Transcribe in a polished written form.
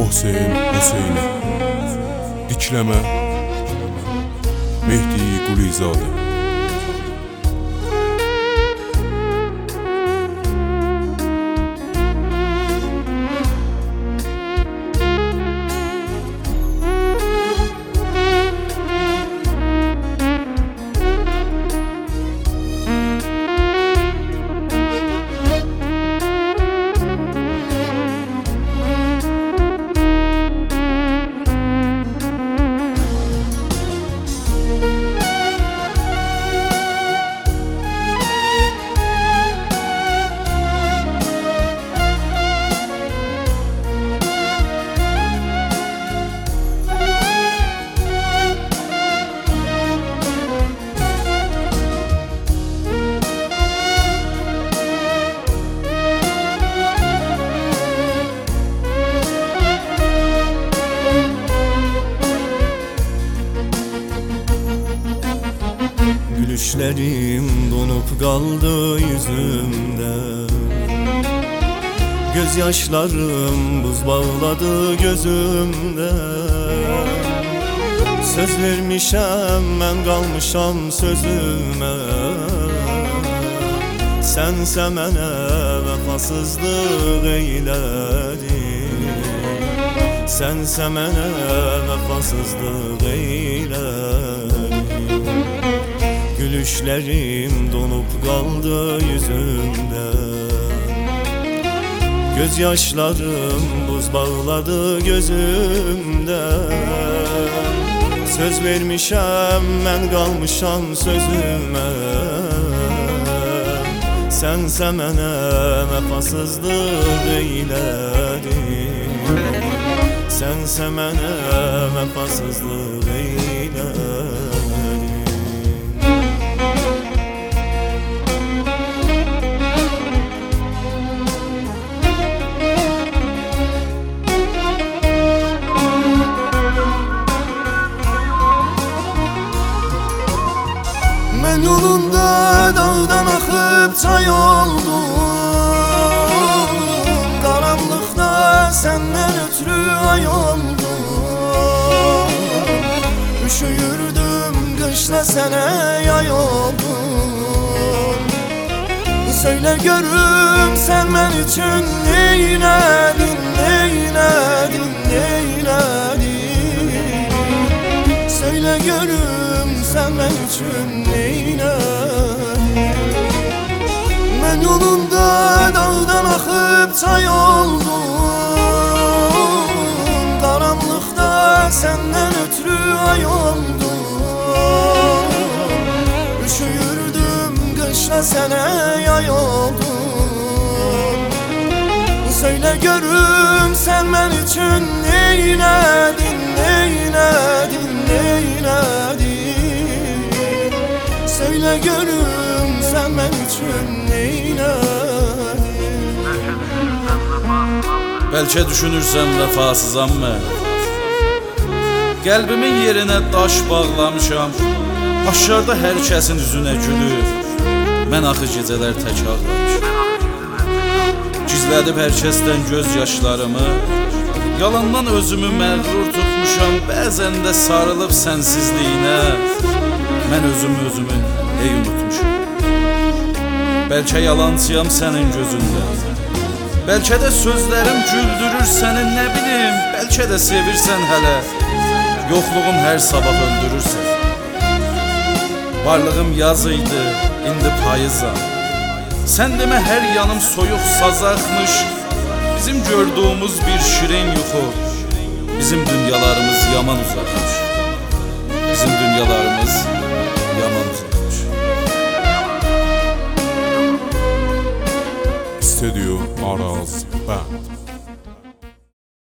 Mohsen Hüseyni, Dikləmə Mehdi Qulizadə. Gülüşlerim donup kaldı yüzümde, gözyaşlarım buz bağladı gözümde. Söz vermişem ben kalmışam sözüme, sense mənə vefasızlık eyledin, sense mənə vefasızlık eyledin. Gülüşlerim donup kaldı yüzümde, gözyaşlarım buz bağladı gözümde. Söz vermişem ben kalmışam sözüme, sense mənə vefasızlık eyledin, sense mənə vefasızlık eyledin. Ben yolunda dağdan akıp çay oldum, karanlıkta senden ötürü ay oldum. Üşüyürdüm kışla sene yay oldum. Söyle görüm sen ben için neyledin, neyledin, neyledin. Söyle görüm sen ben için neyledin. Ben yolunda dağdan akıp çay oldum, karanlıkta senden ötürü ay oldum. Üşüyürdüm kışla sene yay oldum. Söyle görüm sen ben için neyledin, neyledin, neyledin. Söyle görüm sen ben için neyledin. Bəlkə düşünürsən vəfasızam mən, qəlbimin yerinə daş bağlamışam. Aşağıda hər kəsin üzünə gülür, mən axı gecələr tək ağlamışam. Gizlədib hər kəsdən göz yaşlarımı, yalandan özümü məğrur tutmuşam. Bəzən də sarılıb sənsizliyinə, mən özümü ey unutmuşam. Bəlkə yalancıyam sənin gözündə, bəlkə də sözlərim güldürür səni, nə bilim. Bəlkə də sevirsən hələ, yoxluğum hər sabah öldürürsən. Varlığım yaz idi, indi payızam. Sən demə hər yanım soyuq sazaqmış. Bizim gördüğümüz bir şirin yuxu, bizim dünyalarımız yaman uzaqmış. Bizim dünyalarımız yaman uzaqmış. İstediyor Araz Band.